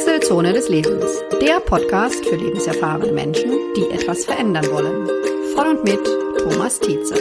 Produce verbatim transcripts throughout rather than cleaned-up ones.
Wechselzone des Lebens, der Podcast für lebenserfahrene Menschen, die etwas verändern wollen. Von und mit Thomas Tietze.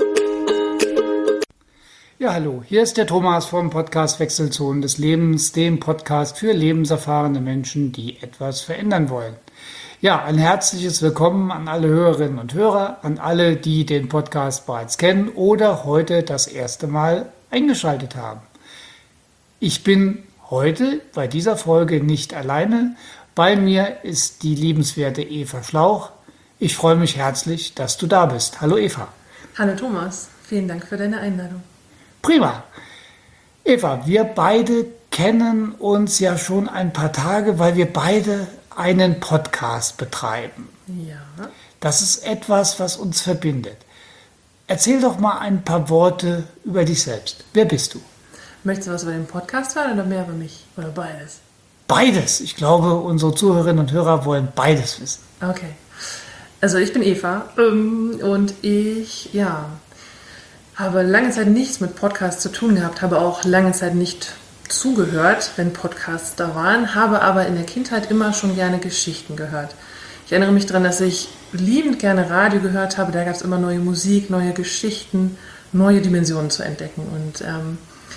Ja, hallo, hier ist der Thomas vom Podcast Wechselzone des Lebens, dem Podcast für lebenserfahrene Menschen, die etwas verändern wollen. Ja, ein herzliches Willkommen an alle Hörerinnen und Hörer, an alle, die den Podcast bereits kennen oder heute das erste Mal eingeschaltet haben. Ich bin heute bei dieser Folge nicht alleine. Bei mir ist die liebenswerte Eva Schlauch. Ich freue mich herzlich, dass du da bist. Hallo Eva. Hallo Thomas, vielen Dank für deine Einladung. Prima. Eva, wir beide kennen uns ja schon ein paar Tage, weil wir beide einen Podcast betreiben. Ja. Das ist etwas, was uns verbindet. Erzähl doch mal ein paar Worte über dich selbst. Wer bist du? Möchtest du was über den Podcast hören oder mehr über mich? Oder beides? Beides. Ich glaube, unsere Zuhörerinnen und Hörer wollen beides wissen. Okay. Also ich bin Eva ähm, und ich, ja, habe lange Zeit nichts mit Podcasts zu tun gehabt, habe auch lange Zeit nicht zugehört, wenn Podcasts da waren, habe aber in der Kindheit immer schon gerne Geschichten gehört. Ich erinnere mich daran, dass ich liebend gerne Radio gehört habe. Da gab es immer neue Musik, neue Geschichten, neue Dimensionen zu entdecken. Und ähm,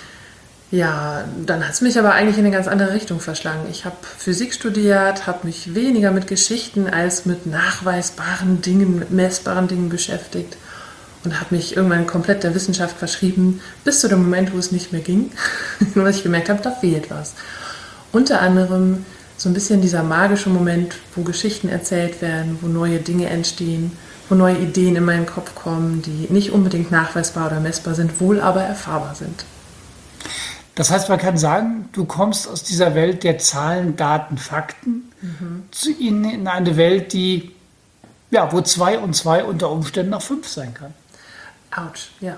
ja, dann hat es mich aber eigentlich in eine ganz andere Richtung verschlagen. Ich habe Physik studiert, habe mich weniger mit Geschichten als mit nachweisbaren Dingen, mit messbaren Dingen beschäftigt und habe mich irgendwann komplett der Wissenschaft verschrieben, bis zu dem Moment, wo es nicht mehr ging, nur dass ich gemerkt habe, da fehlt was. Unter anderem so ein bisschen dieser magische Moment, wo Geschichten erzählt werden, wo neue Dinge entstehen, wo neue Ideen in meinen Kopf kommen, die nicht unbedingt nachweisbar oder messbar sind, wohl aber erfahrbar sind. Das heißt, man kann sagen, du kommst aus dieser Welt der Zahlen, Daten, Fakten mhm. zu ihnen in eine Welt, die, ja, wo zwei und zwei unter Umständen auch fünf sein kann. Autsch, ja.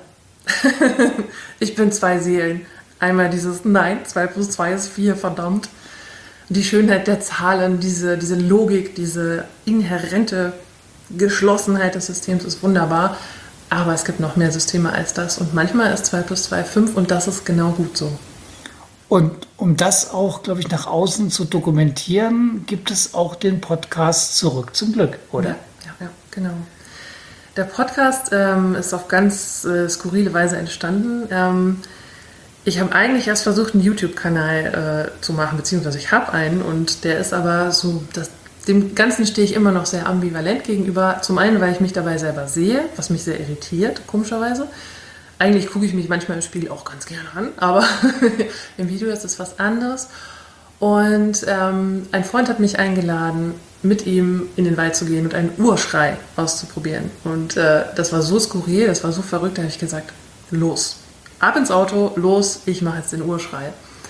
Ich bin zwei Seelen. Einmal dieses Nein, zwei plus zwei ist vier, verdammt. Die Schönheit der Zahlen, diese, diese Logik, diese inhärente Geschlossenheit des Systems ist wunderbar. Aber es gibt noch mehr Systeme als das. Und manchmal ist zwei plus zwei fünf und das ist genau gut so. Und um das auch, glaube ich, nach außen zu dokumentieren, gibt es auch den Podcast Zurück zum Glück, oder? Ja, ja, ja, genau. Der Podcast ähm, ist auf ganz äh, skurrile Weise entstanden. Ähm, ich habe eigentlich erst versucht, einen YouTube-Kanal äh, zu machen, beziehungsweise ich habe einen und der ist aber so, das, dem Ganzen stehe ich immer noch sehr ambivalent gegenüber. Zum einen, weil ich mich dabei selber sehe, was mich sehr irritiert, komischerweise. Eigentlich gucke ich mich manchmal im Spiegel auch ganz gerne an, aber im Video ist es was anderes. Und ähm, ein Freund hat mich eingeladen, mit ihm in den Wald zu gehen und einen Urschrei auszuprobieren. Und äh, das war so skurril, das war so verrückt, da habe ich gesagt, los, ab ins Auto, los, ich mache jetzt den Urschrei.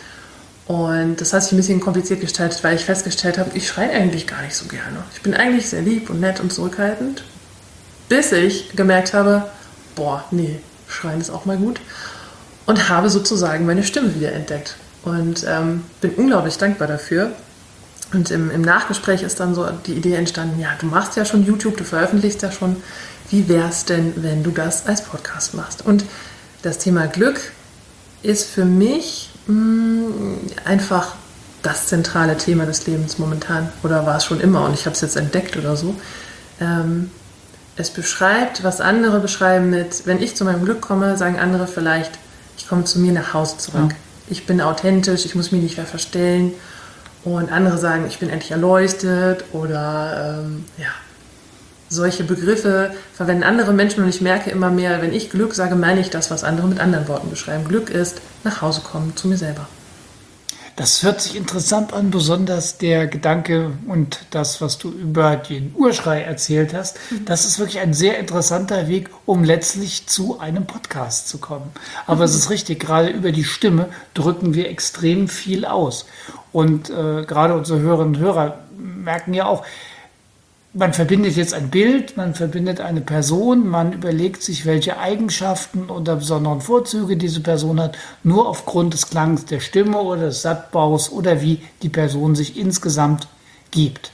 Und das hat sich ein bisschen kompliziert gestaltet, weil ich festgestellt habe, ich schreie eigentlich gar nicht so gerne. Ich bin eigentlich sehr lieb und nett und zurückhaltend, bis ich gemerkt habe, boah, nee, schreien ist auch mal gut. Und habe sozusagen meine Stimme wieder entdeckt. Und ähm, bin unglaublich dankbar dafür. Und im, im Nachgespräch ist dann so die Idee entstanden, ja, du machst ja schon YouTube, du veröffentlichst ja schon. Wie wär's denn, wenn du das als Podcast machst? Und das Thema Glück ist für mich mh, einfach das zentrale Thema des Lebens momentan. Oder war es schon immer und ich habe es jetzt entdeckt oder so. Ähm, es beschreibt, was andere beschreiben mit, wenn ich zu meinem Glück komme, sagen andere vielleicht, ich komme zu mir nach Hause zurück. Ja. Ich bin authentisch, ich muss mich nicht mehr verstellen. Und andere sagen, ich bin endlich erleuchtet oder ähm, ja, solche Begriffe verwenden andere Menschen und ich merke immer mehr, wenn ich Glück sage, meine ich das, was andere mit anderen Worten beschreiben. Glück ist nach Hause kommen, zu mir selber. Das hört sich interessant an, besonders der Gedanke und das, was du über den Urschrei erzählt hast. Mhm. Das ist wirklich ein sehr interessanter Weg, um letztlich zu einem Podcast zu kommen. Aber mhm. es ist richtig, gerade über die Stimme drücken wir extrem viel aus. Und äh, gerade unsere Hörerinnen und Hörer merken ja auch, man verbindet jetzt ein Bild, man verbindet eine Person, man überlegt sich, welche Eigenschaften oder besonderen Vorzüge diese Person hat, nur aufgrund des Klangs der Stimme oder des Satzbaus oder wie die Person sich insgesamt gibt.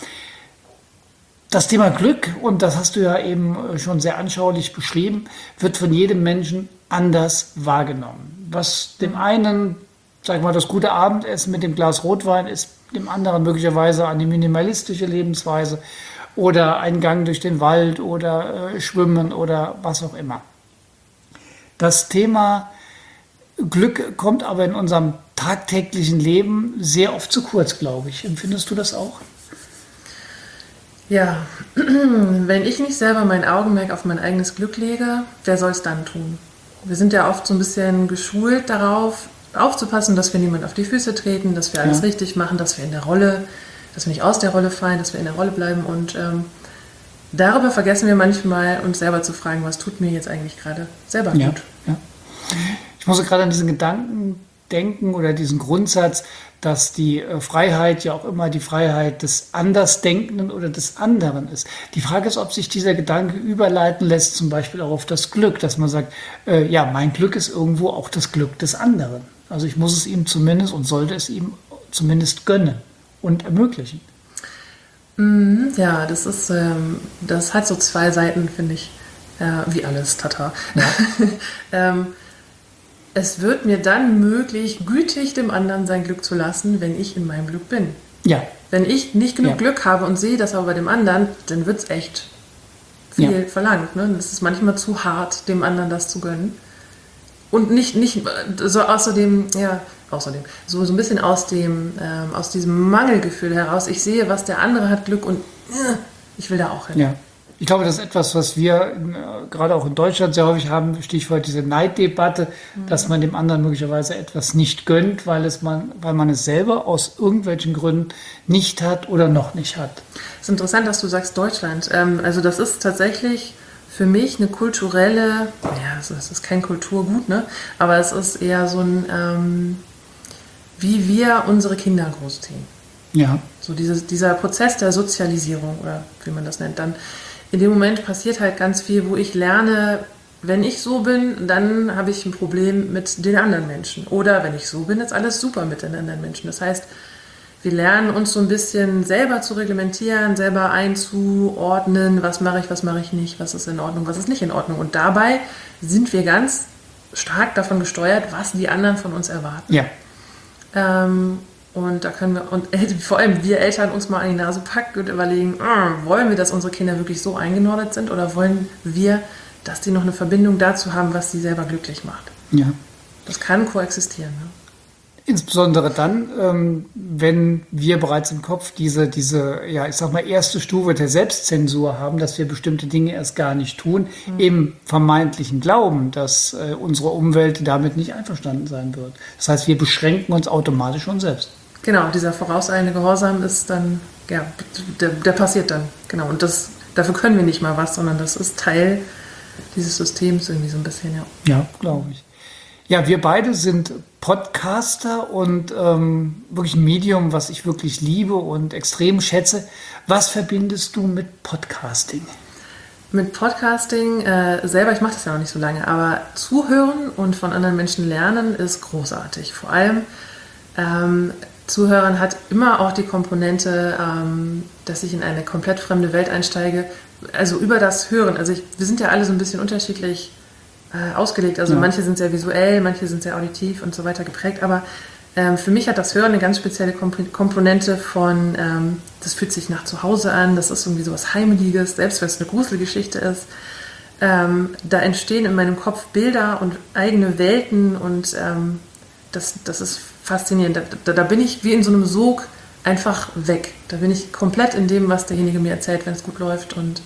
Das Thema Glück, und das hast du ja eben schon sehr anschaulich beschrieben, wird von jedem Menschen anders wahrgenommen. Was dem einen sag mal, das gute Abendessen mit dem Glas Rotwein ist dem anderen möglicherweise eine minimalistische Lebensweise oder ein Gang durch den Wald oder äh, Schwimmen oder was auch immer. Das Thema Glück kommt aber in unserem tagtäglichen Leben sehr oft zu kurz, glaube ich. Empfindest du das auch? Ja, wenn ich nicht selber mein Augenmerk auf mein eigenes Glück lege, wer soll es dann tun? Wir sind ja oft so ein bisschen geschult darauf, aufzupassen, dass wir niemand auf die Füße treten, dass wir alles ja. richtig machen, dass wir in der Rolle, dass wir nicht aus der Rolle fallen, dass wir in der Rolle bleiben. Und ähm, darüber vergessen wir manchmal, uns selber zu fragen, was tut mir jetzt eigentlich gerade selber gut. Ja, ja. Ich muss gerade an diesen Gedanken denken oder diesen Grundsatz, dass die äh, Freiheit ja auch immer die Freiheit des Andersdenkenden oder des anderen ist. Die Frage ist, ob sich dieser Gedanke überleiten lässt, zum Beispiel auch auf das Glück, dass man sagt, äh, ja, mein Glück ist irgendwo auch das Glück des anderen. Also ich muss es ihm zumindest und sollte es ihm zumindest gönnen und ermöglichen. Ja, das ist, ähm, das hat so zwei Seiten, finde ich, äh, wie alles, tata. Ja. ähm, Es wird mir dann möglich, gütig dem anderen sein Glück zu lassen, wenn ich in meinem Glück bin. Ja. Wenn ich nicht genug ja. Glück habe und sehe das aber bei dem anderen, dann wird es echt viel ja. verlangt. Ne? Es ist manchmal zu hart, dem anderen das zu gönnen. Und nicht, nicht so außerdem, ja, außerdem, so, so ein bisschen aus, dem, ähm, aus diesem Mangelgefühl heraus. Ich sehe, was der andere hat, Glück und äh, ich will da auch hin. Ja. Ich glaube, das ist etwas, was wir äh, gerade auch in Deutschland sehr häufig haben, Stichwort diese Neiddebatte, mhm. dass man dem anderen möglicherweise etwas nicht gönnt, weil, es man, weil man es selber aus irgendwelchen Gründen nicht hat oder noch nicht hat. Es ist interessant, dass du sagst Deutschland. Ähm, also das ist tatsächlich für mich eine kulturelle, ja, es ist, ist kein Kulturgut, ne? Aber es ist eher so ein, ähm, wie wir unsere Kinder großziehen. Ja. So dieses, dieser Prozess der Sozialisierung oder wie man das nennt, dann in dem Moment passiert halt ganz viel, wo ich lerne, wenn ich so bin, dann habe ich ein Problem mit den anderen Menschen. Oder wenn ich so bin, ist alles super mit den anderen Menschen. Das heißt, wir lernen uns so ein bisschen selber zu reglementieren, selber einzuordnen, was mache ich, was mache ich nicht, was ist in Ordnung, was ist nicht in Ordnung. Und dabei sind wir ganz stark davon gesteuert, was die anderen von uns erwarten. Ja. Ähm, Und da können wir, und vor allem wir Eltern uns mal an die Nase packen und überlegen, äh, wollen wir, dass unsere Kinder wirklich so eingenordet sind oder wollen wir, dass die noch eine Verbindung dazu haben, was sie selber glücklich macht? Ja. Das kann koexistieren. Ne? Insbesondere dann, ähm, wenn wir bereits im Kopf diese, diese, ja, ich sag mal, erste Stufe der Selbstzensur haben, dass wir bestimmte Dinge erst gar nicht tun, mhm. im vermeintlichen Glauben, dass äh, unsere Umwelt damit nicht einverstanden sein wird. Das heißt, wir beschränken uns automatisch uns selbst. Genau, dieser vorauseilende Gehorsam ist dann, ja, der, der passiert dann, genau. Und das, dafür können wir nicht mal was, sondern das ist Teil dieses Systems irgendwie so ein bisschen, ja. Ja, glaube ich. Ja, wir beide sind Podcaster und ähm, wirklich ein Medium, was ich wirklich liebe und extrem schätze. Was verbindest du mit Podcasting? Mit Podcasting, äh, selber, ich mache das ja noch nicht so lange, aber zuhören und von anderen Menschen lernen ist großartig. Vor allem ähm, Zuhören hat immer auch die Komponente, ähm, dass ich in eine komplett fremde Welt einsteige. Also über das Hören. Also ich, wir sind ja alle so ein bisschen unterschiedlich äh, ausgelegt. Also ja. Manche sind sehr visuell, manche sind sehr auditiv und so weiter geprägt. Aber ähm, für mich hat das Hören eine ganz spezielle Komp- Komponente von, ähm, das fühlt sich nach Zuhause an, das ist irgendwie so was Heimeliges, selbst wenn es eine Gruselgeschichte ist. Ähm, da entstehen in meinem Kopf Bilder und eigene Welten und ähm, das, das ist faszinierend. Da, da bin ich wie in so einem Sog einfach weg. Da bin ich komplett in dem, was derjenige mir erzählt, wenn es gut läuft. Und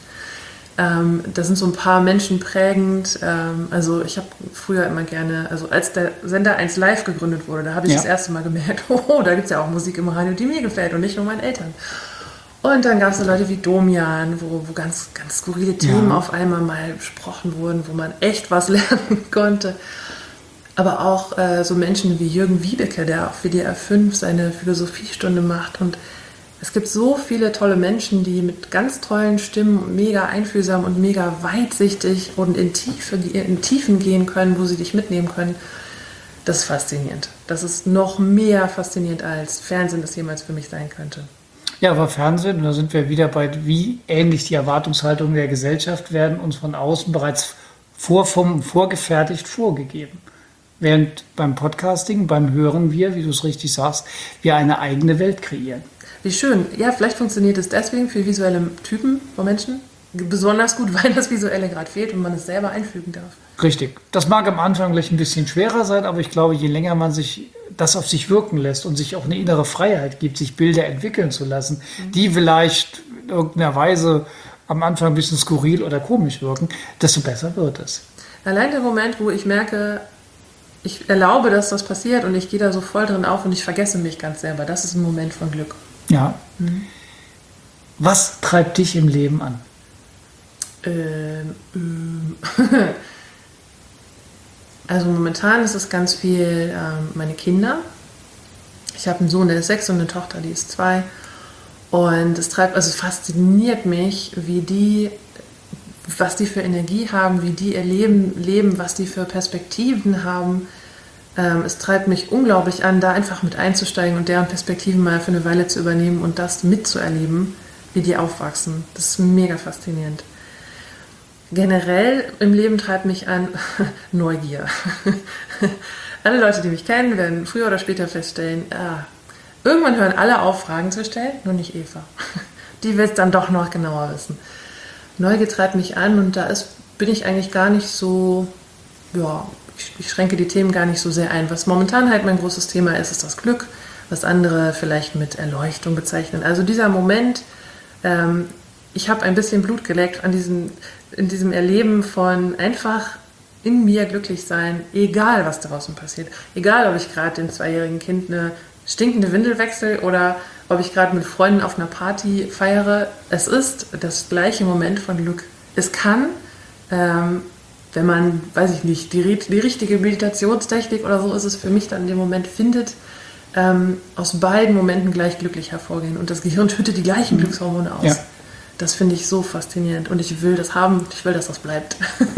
ähm, da sind so ein paar Menschen prägend. Ähm, also ich habe früher immer gerne, also als der Sender eins Live gegründet wurde, da habe ich ja. das erste Mal gemerkt, oh, da gibt es ja auch Musik im Radio, die mir gefällt und nicht nur meinen Eltern. Und dann gab es so Leute wie Domian, wo, wo ganz, ganz skurrile Themen ja. auf einmal mal besprochen wurden, wo man echt was lernen konnte. Aber auch äh, so Menschen wie Jürgen Wiebeke, der auf W D R fünf seine Philosophiestunde macht. Und es gibt so viele tolle Menschen, die mit ganz tollen Stimmen mega einfühlsam und mega weitsichtig und in, Tiefe, in Tiefen gehen können, wo sie dich mitnehmen können. Das ist faszinierend. Das ist noch mehr faszinierend, als Fernsehen das jemals für mich sein könnte. Ja, aber Fernsehen, und da sind wir wieder bei, wie ähnlich die Erwartungshaltungen der Gesellschaft werden uns von außen bereits vorform, vorgefertigt vorgegeben. Während beim Podcasting, beim Hören wir, wie du es richtig sagst, wir eine eigene Welt kreieren. Wie schön. Ja, vielleicht funktioniert es deswegen für visuelle Typen von Menschen besonders gut, weil das Visuelle gerade fehlt und man es selber einfügen darf. Richtig. Das mag am Anfang vielleicht ein bisschen schwerer sein, aber ich glaube, je länger man sich das auf sich wirken lässt und sich auch eine innere Freiheit gibt, sich Bilder entwickeln zu lassen, mhm. die vielleicht in irgendeiner Weise am Anfang ein bisschen skurril oder komisch wirken, desto besser wird es. Allein der Moment, wo ich merke, ich erlaube, dass das passiert und ich gehe da so voll drin auf und ich vergesse mich ganz selber, das ist ein Moment von Glück. Ja. Mhm. Was treibt dich im Leben an? Ähm, ähm. Also momentan ist es ganz viel ähm, meine Kinder. Ich habe einen Sohn, der ist sechs und eine Tochter, die ist zwei. Und es treibt, also es fasziniert mich, wie die, was die für Energie haben, wie die ihr Leben leben, was die für Perspektiven haben. Ähm, es treibt mich unglaublich an, da einfach mit einzusteigen und deren Perspektiven mal für eine Weile zu übernehmen und das mitzuerleben, wie die aufwachsen. Das ist mega faszinierend. Generell im Leben treibt mich an Neugier. Alle Leute, die mich kennen, werden früher oder später feststellen, ah, irgendwann hören alle auf, Fragen zu stellen, nur nicht Eva. Die will es dann doch noch genauer wissen. Neugier treibt mich an und da ist, bin ich eigentlich gar nicht so, ja, ich, ich schränke die Themen gar nicht so sehr ein. Was momentan halt mein großes Thema ist, ist das Glück, was andere vielleicht mit Erleuchtung bezeichnen. Also dieser Moment, ähm, ich habe ein bisschen Blut geleckt an diesem, in diesem Erleben von einfach in mir glücklich sein, egal was draußen passiert. Egal, ob ich gerade dem zweijährigen Kind eine stinkende Windel wechsle oder ob ich gerade mit Freunden auf einer Party feiere. Es ist das gleiche Moment von Glück. Es kann, ähm, wenn man, weiß ich nicht, die, die richtige Meditationstechnik oder so ist es für mich dann in dem Moment findet, ähm, aus beiden Momenten gleich glücklich hervorgehen. Und das Gehirn schüttet die gleichen mhm. Glückshormone aus. Ja. Das finde ich so faszinierend und ich will das haben, ich will, dass das bleibt.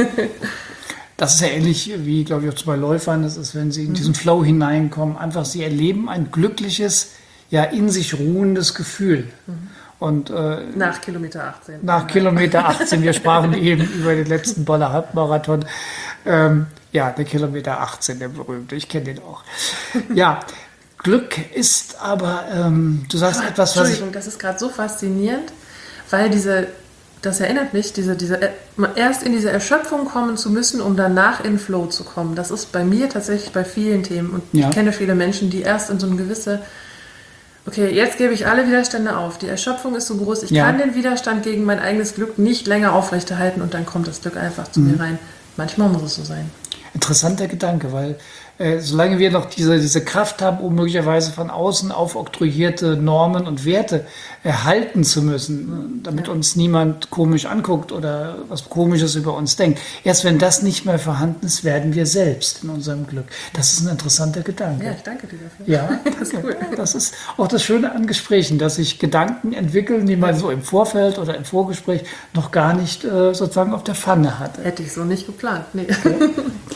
Das ist ja ähnlich wie, glaube ich, auch bei Läufern, das ist, wenn sie in diesen Flow hineinkommen, einfach sie erleben ein glückliches, ja in sich ruhendes Gefühl. Mhm. Und, äh, nach Kilometer achtzehn. Nach Kilometer achtzehn, wir sprachen eben über den letzten Boller Halbmarathon. Ähm, ja, der Kilometer achtzehn, der berühmte, ich kenne den auch. Ja, Glück ist aber, ähm, du sagst aber, etwas, was Entschuldigung, ich, das ist gerade so faszinierend, weil diese, das erinnert mich, diese, diese, erst in diese Erschöpfung kommen zu müssen, um danach in Flow zu kommen. Das ist bei mir tatsächlich bei vielen Themen. Und ja. ich kenne viele Menschen, die erst in so eine gewisse, okay, jetzt gebe ich alle Widerstände auf. Die Erschöpfung ist so groß, ich ja. kann den Widerstand gegen mein eigenes Glück nicht länger aufrechterhalten und dann kommt das Glück einfach zu mhm. mir rein. Manchmal muss es so sein. Interessanter Gedanke, weil äh, solange wir noch diese, diese Kraft haben, um möglicherweise von außen aufoktroyierte Normen und Werte erhalten zu müssen, damit ja. uns niemand komisch anguckt oder was Komisches über uns denkt. Erst wenn das nicht mehr vorhanden ist, werden wir selbst in unserem Glück. Das ist ein interessanter Gedanke. Ja, ich danke dir dafür. Ja, das ist cool. Das ist auch das Schöne an Gesprächen, dass sich Gedanken entwickeln, die man so im Vorfeld oder im Vorgespräch noch gar nicht äh, sozusagen auf der Pfanne hatte. Hätte ich so nicht geplant, nee. Okay.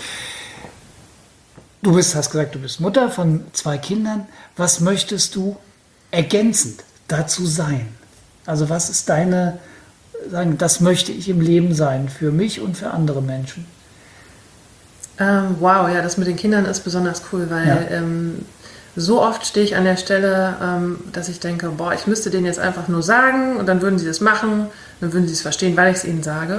Du bist, hast gesagt, du bist Mutter von zwei Kindern. Was möchtest du ergänzend dazu sein? Also was ist deine, sagen, das möchte ich im Leben sein, für mich und für andere Menschen? Ähm, wow, ja, das mit den Kindern ist besonders cool, weil ja. ähm, so oft stehe ich an der Stelle, ähm, dass ich denke, boah, ich müsste denen jetzt einfach nur sagen und dann würden sie das machen, dann würden sie es verstehen, weil ich es ihnen sage.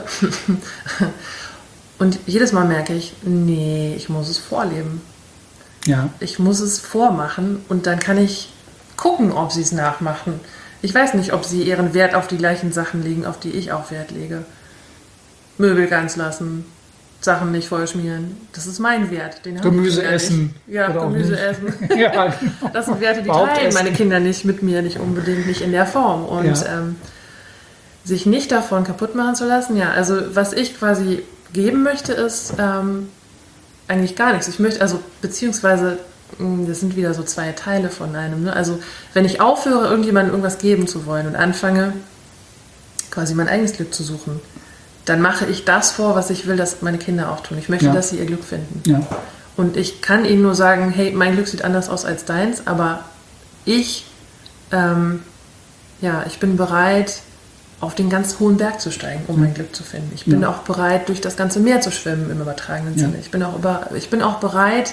Und jedes Mal merke ich, nee, ich muss es vorleben. Ja. Ich muss es vormachen und dann kann ich gucken, ob sie es nachmachen. Ich weiß nicht, ob sie ihren Wert auf die gleichen Sachen legen, auf die ich auch Wert lege. Möbel ganz lassen, Sachen nicht vollschmieren. Das ist mein Wert. Den Gemüse essen. Ja, Gemüse essen. Ja, genau. Das sind Werte, die teilen meine Kinder nicht mit mir, nicht unbedingt, nicht in der Form. Und ja. ähm, sich nicht davon kaputt machen zu lassen, ja, also was ich quasi geben möchte, ist ähm, eigentlich gar nichts. Ich möchte, also beziehungsweise, das sind wieder so zwei Teile von einem. Ne? Also wenn ich aufhöre, irgendjemandem irgendwas geben zu wollen und anfange, quasi mein eigenes Glück zu suchen, dann mache ich das vor, was ich will, dass meine Kinder auch tun. Ich möchte, ja. dass sie ihr Glück finden. Ja. Und ich kann ihnen nur sagen, hey, mein Glück sieht anders aus als deins, aber ich, ähm, ja, ich bin bereit, auf den ganz hohen Berg zu steigen, um mein Glück zu finden. Ich bin Ja. auch bereit, durch das ganze Meer zu schwimmen im übertragenen Ja. Sinne. Ich bin auch, über, ich bin auch bereit,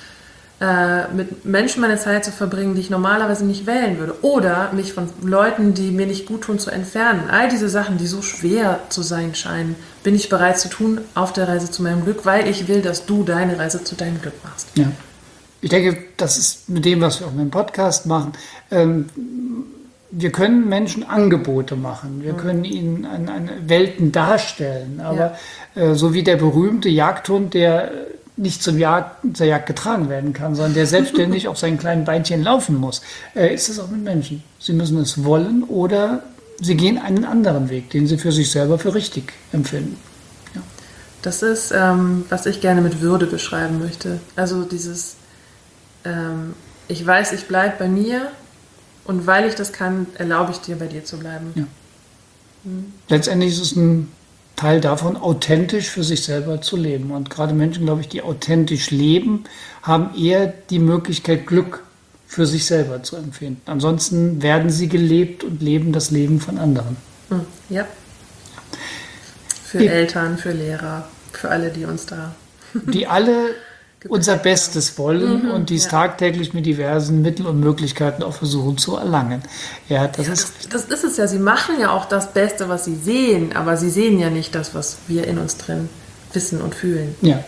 äh, mit Menschen meine Zeit zu verbringen, die ich normalerweise nicht wählen würde. Oder mich von Leuten, die mir nicht gut tun, zu entfernen. All diese Sachen, die so schwer zu sein scheinen, bin ich bereit zu tun auf der Reise zu meinem Glück, weil ich will, dass du deine Reise zu deinem Glück machst. Ja. Ich denke, das ist mit dem, was wir auch mit dem Podcast machen. Ähm, wir können Menschen Angebote machen. Wir können ihnen eine, eine Welten darstellen. Aber äh, so wie der berühmte Jagdhund, der nicht zum Jagd, zur Jagd getragen werden kann, sondern der selbstständig auf seinen kleinen Beinchen laufen muss, äh, ist es auch mit Menschen. Sie müssen es wollen oder sie gehen einen anderen Weg, den sie für sich selber für richtig empfinden. Ja. Das ist, ähm, was ich gerne mit Würde beschreiben möchte. Also dieses, ähm, ich weiß, ich bleibe bei mir und weil ich das kann, erlaube ich dir, bei dir zu bleiben. Ja. Letztendlich ist es ein Teil davon, authentisch für sich selber zu leben. Und gerade Menschen, glaube ich, die authentisch leben, haben eher die Möglichkeit, Glück für sich selber zu empfinden. Ansonsten werden sie gelebt und leben das Leben von anderen. Hm, ja. Für Ich- Eltern, für Lehrer, für alle, die uns da... Die alle unser Bestes wollen und dies ja. tagtäglich mit diversen Mitteln und Möglichkeiten auch versuchen zu erlangen. Ja, das Ja, ist das, das ist es ja. Sie machen ja auch das Beste, was sie sehen, aber sie sehen ja nicht das, was wir in uns drin wissen und fühlen. ja.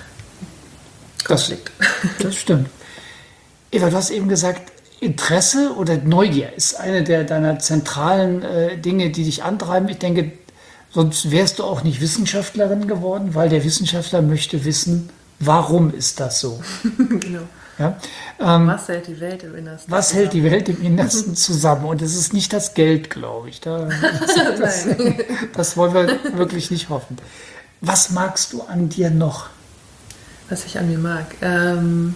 Das, Konflikt. das stimmt. Eva, du hast eben gesagt, Interesse oder Neugier ist eine der deiner zentralen äh, Dinge, die dich antreiben. Ich denke, sonst wärst du auch nicht Wissenschaftlerin geworden, weil der Wissenschaftler möchte wissen, warum ist das so? Genau. Ja? Ähm, Was hält die Welt im Innersten? was hält die Welt im Innersten zusammen? Und es ist nicht das Geld, glaube ich. Da, das, Nein. das wollen wir wirklich nicht hoffen. Was magst du an dir noch? Was ich an mir mag. Ähm,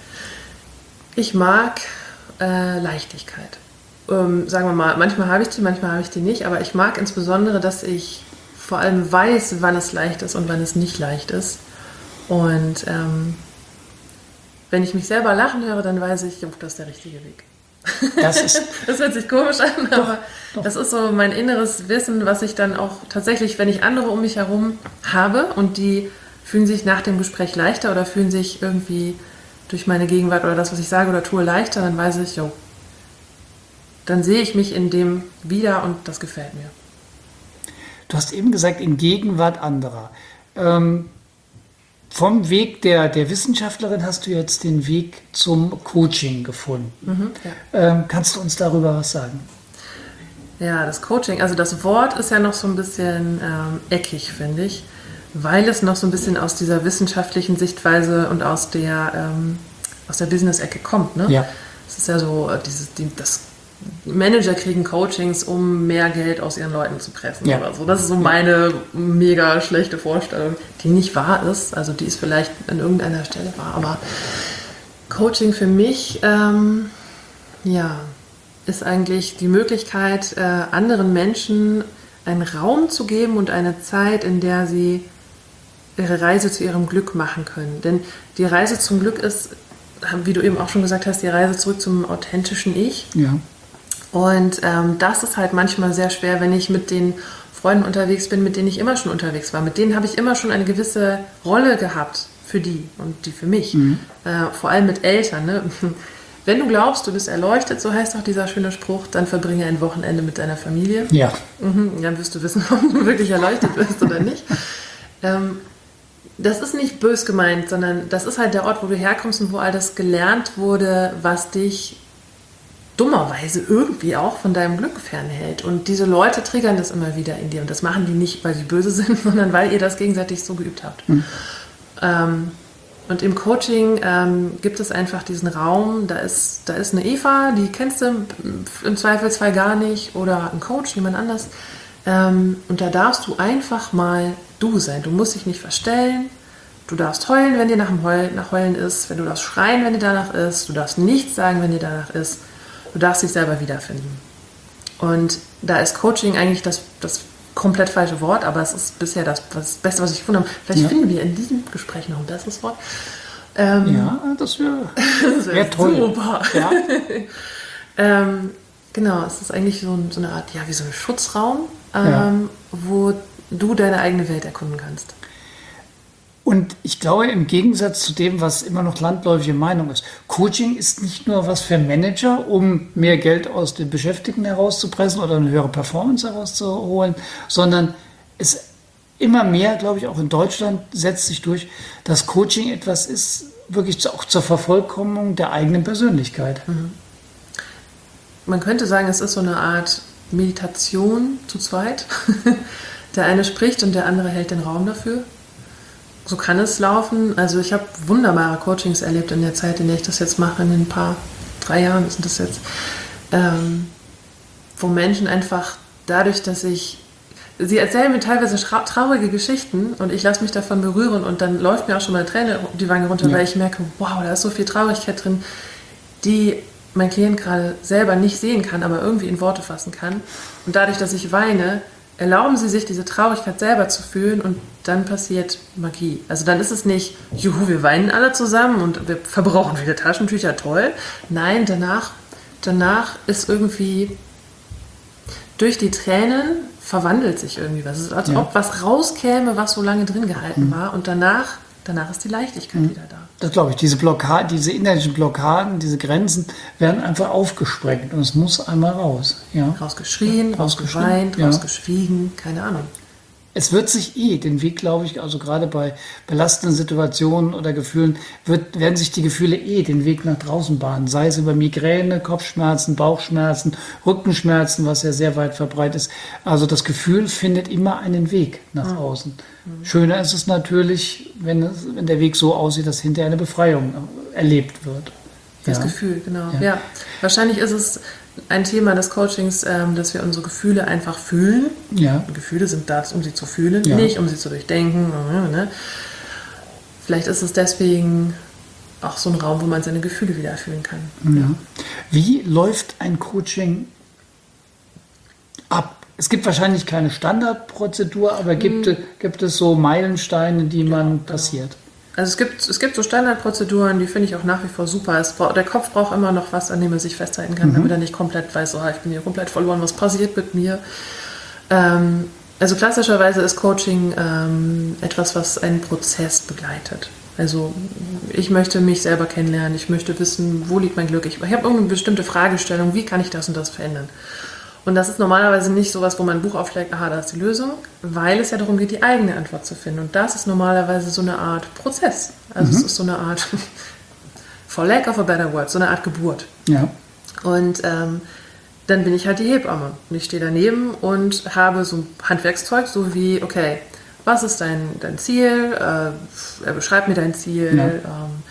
ich mag äh, Leichtigkeit. Ähm, sagen wir mal, manchmal habe ich die, manchmal habe ich die nicht, aber ich mag insbesondere, dass ich vor allem weiß, wann es leicht ist und wann es nicht leicht ist. Und ähm, wenn ich mich selber lachen höre, dann weiß ich, oh, das ist der richtige Weg. Das ist Das hört sich komisch an, aber doch. das ist so mein inneres Wissen, was ich dann auch tatsächlich, wenn ich andere um mich herum habe und die fühlen sich nach dem Gespräch leichter oder fühlen sich irgendwie durch meine Gegenwart oder das, was ich sage oder tue, leichter, dann weiß ich, jo, dann sehe ich mich in dem wieder und das gefällt mir. Du hast eben gesagt, in Gegenwart anderer. Ähm, vom Weg der, der Wissenschaftlerin hast du jetzt den Weg zum Coaching gefunden. Mhm, ja. Ähm, kannst du uns darüber was sagen? Ja, das Coaching, also das Wort ist ja noch so ein bisschen ähm, eckig, finde ich, weil es noch so ein bisschen aus dieser wissenschaftlichen Sichtweise und aus der, ähm, aus der Business-Ecke kommt. Ne? Ja. Es ist ja so, äh, dieses, die, das Manager kriegen Coachings, um mehr Geld aus ihren Leuten zu pressen Ja. oder so. Das ist so meine mega schlechte Vorstellung, die nicht wahr ist. Also die ist vielleicht an irgendeiner Stelle wahr, aber Coaching für mich, ähm, ja, ist eigentlich die Möglichkeit, äh, anderen Menschen einen Raum zu geben und eine Zeit, in der sie ihre Reise zu ihrem Glück machen können. Denn die Reise zum Glück ist, wie du eben auch schon gesagt hast, die Reise zurück zum authentischen Ich. Ja. Und ähm, das ist halt manchmal sehr schwer, wenn ich mit den Freunden unterwegs bin, mit denen ich immer schon unterwegs war. Mit denen habe ich immer schon eine gewisse Rolle gehabt für die und die für mich. Mhm. Äh, vor allem mit Eltern. Ne? Wenn du glaubst, du bist erleuchtet, so heißt auch dieser schöne Spruch, dann verbringe ein Wochenende mit deiner Familie. Ja. Mhm, dann wirst du wissen, ob du wirklich erleuchtet bist oder nicht. Ähm, das ist nicht bös gemeint, sondern das ist halt der Ort, wo du herkommst und wo all das gelernt wurde, was dich dummerweise irgendwie auch von deinem Glück fernhält. Und diese Leute triggern das immer wieder in dir. Und das machen die nicht, weil sie böse sind, sondern weil ihr das gegenseitig so geübt habt. Mhm. Ähm, und im Coaching ähm, gibt es einfach diesen Raum, da ist, da ist eine Eva, die kennst du im Zweifelsfall gar nicht, oder ein Coach, jemand anders. Ähm, und da darfst du einfach mal du sein. Du musst dich nicht verstellen. Du darfst heulen, wenn dir nach dem Heulen, nach Heulen ist. Wenn du darfst schreien, wenn dir danach ist. Du darfst nichts sagen, wenn dir danach ist. Du darfst dich selber wiederfinden. Und da ist Coaching eigentlich das, das komplett falsche Wort, aber es ist bisher das, das Beste, was ich gefunden habe. Vielleicht ja. finden wir in diesem Gespräch noch ein besseres Wort. Ähm, ja, das wäre wär toll. Super. Ja. ähm, Genau, es ist eigentlich so, so eine Art, ja, wie so ein Schutzraum, ähm, Ja. wo du deine eigene Welt erkunden kannst. Und ich glaube, im Gegensatz zu dem, was immer noch landläufige Meinung ist, Coaching ist nicht nur was für Manager, um mehr Geld aus den Beschäftigten herauszupressen oder eine höhere Performance herauszuholen, sondern es immer mehr, glaube ich, auch in Deutschland setzt sich durch, dass Coaching etwas ist, wirklich auch zur Vervollkommnung der eigenen Persönlichkeit. Mhm. Man könnte sagen, es ist so eine Art Meditation zu zweit. Der eine spricht und der andere hält den Raum dafür. So kann es laufen. Also ich habe wunderbare Coachings erlebt in der Zeit, in der ich das jetzt mache, in den paar, drei Jahren sind das jetzt, ähm, wo Menschen einfach dadurch, dass ich, sie erzählen mir teilweise schra- traurige Geschichten und ich lasse mich davon berühren und dann läuft mir auch schon mal eine Träne die Wange runter, ja. Weil ich merke, wow, da ist so viel Traurigkeit drin, die mein Klient gerade selber nicht sehen kann, aber irgendwie in Worte fassen kann. Und dadurch, dass ich weine, erlauben sie sich, diese Traurigkeit selber zu fühlen und dann passiert Magie. Also dann ist es nicht, juhu, wir weinen alle zusammen und wir verbrauchen viele Taschentücher, toll. Nein, danach, danach ist irgendwie durch die Tränen verwandelt sich irgendwie was. Es ist, als Ja. ob was rauskäme, was so lange drin gehalten Mhm. war und danach, danach ist die Leichtigkeit Mhm. wieder da. Das glaube ich, diese Blockaden, diese innerlichen Blockaden, diese Grenzen werden einfach aufgesprengt und es muss einmal raus. Ja. Rausgeschrien, Ja, rausgeweint, ja. rausgeschwiegen, keine Ahnung. Es wird sich eh den Weg, glaube ich, also gerade bei belastenden Situationen oder Gefühlen, wird, werden sich die Gefühle eh den Weg nach draußen bahnen. Sei es über Migräne, Kopfschmerzen, Bauchschmerzen, Rückenschmerzen, was ja sehr weit verbreitet ist. Also das Gefühl findet immer einen Weg nach außen. Mhm. Schöner ist es natürlich, wenn, es, wenn der Weg so aussieht, dass hinterher eine Befreiung erlebt wird. Das Ja. Gefühl, genau. Ja. Ja. Wahrscheinlich ist es ein Thema des Coachings, ähm, dass wir unsere Gefühle einfach fühlen. Ja. Gefühle sind da, um sie zu fühlen, Ja. nicht um sie zu durchdenken. Ne? Vielleicht ist es deswegen auch so ein Raum, wo man seine Gefühle wieder fühlen kann. Ja. Wie läuft ein Coaching ab? Es gibt wahrscheinlich keine Standardprozedur, aber gibt, mhm. gibt es so Meilensteine, die Genau, man genau. passiert? Also es gibt, es gibt so Standardprozeduren, die finde ich auch nach wie vor super. Es braucht, der Kopf braucht immer noch was, an dem er sich festhalten kann, mhm. damit er nicht komplett weiß, oh, ich bin hier komplett verloren, was passiert mit mir. Ähm, also klassischerweise ist Coaching ähm, etwas, was einen Prozess begleitet. Also ich möchte mich selber kennenlernen, ich möchte wissen, wo liegt mein Glück. Ich, ich habe irgendeine bestimmte Fragestellung, wie kann ich das und das verändern? Und das ist normalerweise nicht sowas, wo man ein Buch aufschlägt, aha, da ist die Lösung, weil es ja darum geht, die eigene Antwort zu finden. Und das ist normalerweise so eine Art Prozess. Also mhm. es ist so eine Art, for lack of a better word, so eine Art Geburt. Ja. Und ähm, dann bin ich halt die Hebamme. Und ich stehe daneben und habe so ein Handwerkszeug, so wie, okay, was ist dein, dein Ziel? Äh, er beschreibt mir dein Ziel. Ja. Ähm,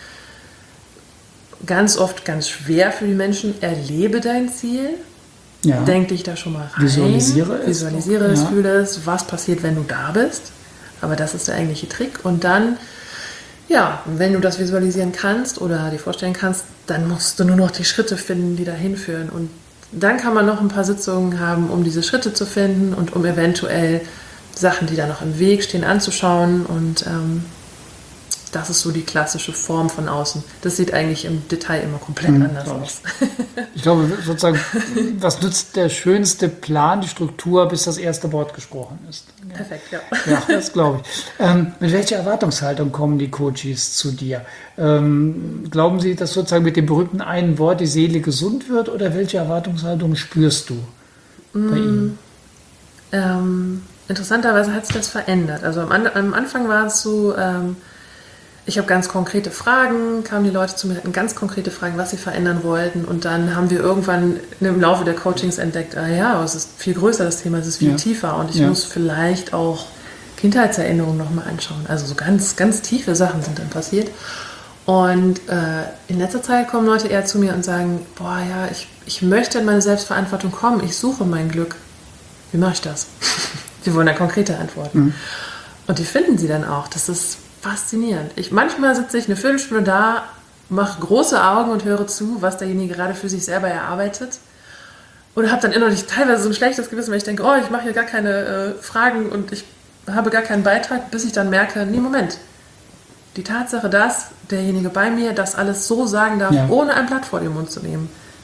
ganz oft ganz schwer für die Menschen, erlebe dein Ziel. Ja. Denk dich da schon mal rein. Visualisiere es. Visualisiere es, Ja. fühle es, was passiert, wenn du da bist. Aber das ist der eigentliche Trick. Und dann, ja, wenn du das visualisieren kannst oder dir vorstellen kannst, dann musst du nur noch die Schritte finden, die da hinführen. Und dann kann man noch ein paar Sitzungen haben, um diese Schritte zu finden und um eventuell Sachen, die da noch im Weg stehen, anzuschauen. Und ähm, das ist so die klassische Form von außen. Das sieht eigentlich im Detail immer komplett Mhm, anders glaub ich. aus. Ich glaube, sozusagen, was nützt der schönste Plan, die Struktur, bis das erste Wort gesprochen ist? Ja. Perfekt, ja. Ja, das glaube ich. Ähm, mit welcher Erwartungshaltung kommen die Coaches zu dir? Ähm, glauben Sie, dass sozusagen mit dem berühmten einen Wort die Seele gesund wird oder welche Erwartungshaltung spürst du bei Mm, Ihnen? Ähm, interessanterweise hat sich das verändert. Also am, An- am Anfang war es so, ähm, ich habe ganz konkrete Fragen, kamen die Leute zu mir, hatten ganz konkrete Fragen, was sie verändern wollten. Und dann haben wir irgendwann im Laufe der Coachings entdeckt, ah ja, es ist viel größer, das Thema, es ist viel Ja. tiefer. Und ich Ja. muss vielleicht auch Kindheitserinnerungen nochmal anschauen. Also so ganz, ganz tiefe Sachen sind dann passiert. Und äh, in letzter Zeit kommen Leute eher zu mir und sagen, boah ja, ich, ich möchte in meine Selbstverantwortung kommen, ich suche mein Glück. Wie mache ich das? Sie wollen da konkrete Antworten. Mhm. Und die finden sie dann auch. Das ist faszinierend. Ich, manchmal sitze ich eine Viertelstunde da, mache große Augen und höre zu, was derjenige gerade für sich selber erarbeitet. Und habe dann innerlich teilweise so ein schlechtes Gewissen, weil ich denke, oh, ich mache hier gar keine äh, Fragen und ich habe gar keinen Beitrag, bis ich dann merke, nee, Moment. Die Tatsache, dass derjenige bei mir das alles so sagen darf, Ja. ohne ein Blatt vor den Mund zu nehmen,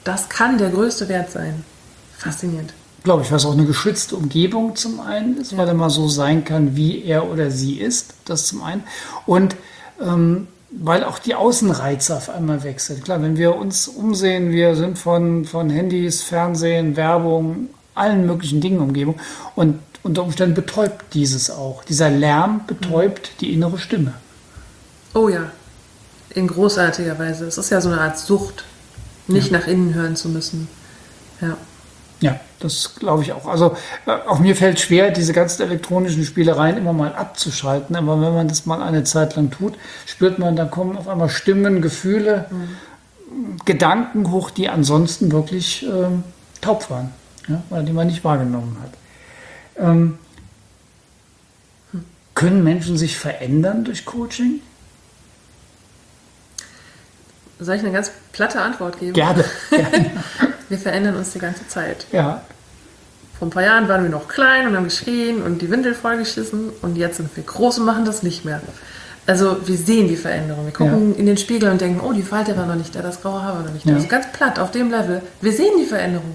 Das kann der größte Wert sein. Faszinierend. Glaube ich, was auch eine geschützte Umgebung zum einen ist, ja. weil er mal so sein kann, wie er oder sie ist, das zum einen. Und ähm, weil auch die Außenreize auf einmal wechseln. Klar, wenn wir uns umsehen, wir sind von, von Handys, Fernsehen, Werbung, allen möglichen Dingen Umgebung und unter Umständen betäubt dieses auch. Dieser Lärm betäubt mhm. die innere Stimme. Oh ja, in großartiger Weise. Es ist ja so eine Art Sucht, nicht ja. nach innen hören zu müssen. Ja. Ja, das glaube ich auch. Also äh, auch mir fällt schwer, diese ganzen elektronischen Spielereien immer mal abzuschalten. Aber wenn man das mal eine Zeit lang tut, spürt man, da kommen auf einmal Stimmen, Gefühle, mhm. Gedanken hoch, die ansonsten wirklich ähm, taub waren, ja, oder die man nicht wahrgenommen hat. Ähm, hm. Können Menschen sich verändern durch Coaching? Soll ich eine ganz platte Antwort geben? Gerne. Gerne. Wir verändern uns die ganze Zeit. Ja. Vor ein paar Jahren waren wir noch klein und haben geschrien und die Windel vollgeschissen und jetzt sind wir groß und machen das nicht mehr. Also wir sehen die Veränderung. Wir gucken ja. in den Spiegel und denken, oh, die Falte war noch nicht da, das graue Haar war noch nicht da. Ja. Also ganz platt, auf dem Level. Wir sehen die Veränderung.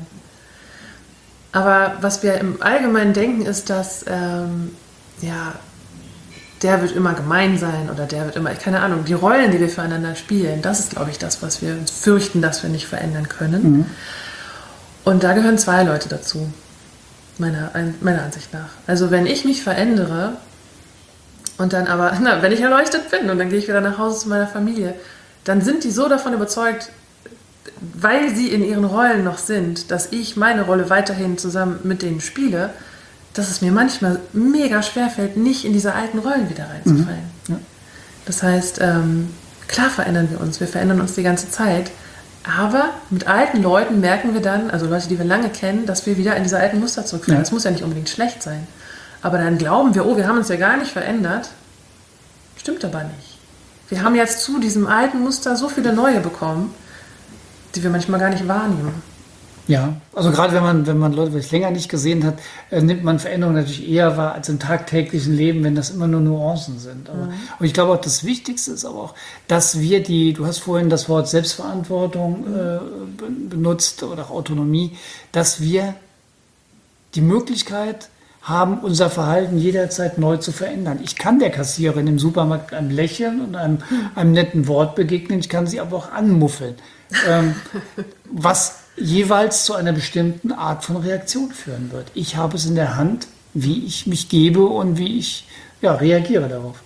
Aber was wir im Allgemeinen denken, ist, dass ähm, ja, der wird immer gemein sein oder der wird immer, keine Ahnung, die Rollen, die wir füreinander spielen, das ist, glaube ich, das, was wir uns fürchten, dass wir nicht verändern können. Mhm. Und da gehören zwei Leute dazu, meiner, meiner Ansicht nach. Also wenn ich mich verändere und dann aber, na, wenn ich erleuchtet bin und dann gehe ich wieder nach Hause zu meiner Familie, dann sind die so davon überzeugt, weil sie in ihren Rollen noch sind, dass ich meine Rolle weiterhin zusammen mit denen spiele, dass es mir manchmal mega schwer fällt, nicht in diese alten Rollen wieder reinzufallen. Mhm. Ja. Das heißt, ähm, klar verändern wir uns, wir verändern uns die ganze Zeit, aber mit alten Leuten merken wir dann, also Leute, die wir lange kennen, dass wir wieder in diese alten Muster zurückfallen. Ja. Das muss ja nicht unbedingt schlecht sein. Aber dann glauben wir, oh, wir haben uns ja gar nicht verändert. Stimmt aber nicht. Wir haben jetzt zu diesem alten Muster so viele neue bekommen, die wir manchmal gar nicht wahrnehmen. Ja, also gerade wenn man, wenn man Leute vielleicht länger nicht gesehen hat, äh, nimmt man Veränderungen natürlich eher wahr als im tagtäglichen Leben, wenn das immer nur Nuancen sind. Aber, mhm. Und ich glaube auch, das Wichtigste ist aber auch, dass wir die, du hast vorhin das Wort Selbstverantwortung äh, benutzt oder auch Autonomie, dass wir die Möglichkeit haben, unser Verhalten jederzeit neu zu verändern. Ich kann der Kassiererin im Supermarkt mit einem Lächeln und einem, mhm. einem netten Wort begegnen, ich kann sie aber auch anmuffeln. ähm, was jeweils zu einer bestimmten Art von Reaktion führen wird. Ich habe es in der Hand, wie ich mich gebe und wie ich ja, reagiere darauf.